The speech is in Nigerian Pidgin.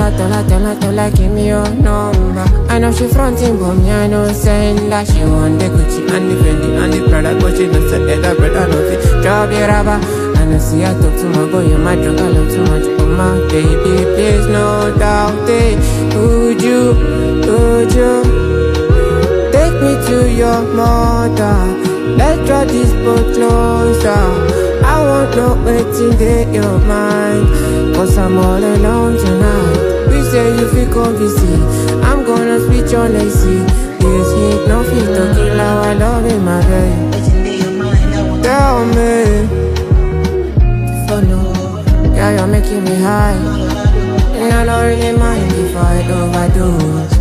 tell her, give me your number. I know she fronting, but me, I know send her. She want the Gucci and the Fendi and the Prada, but she don't say that brother no fit drop the rubber. And I see I talk to my boy, you my drug, I love too much. Oh my baby, please no doubt it. Would you take me to your mother? Let's draw this boat closer. I won't know waiting in your mind, cause I'm all alone tonight. We say you feel come visit, I'm gonna switch on AC. This heat, no fit to kill how I love in my bed. Tell me, follow, yeah, you're making me high, and I don't really mind if I overdose.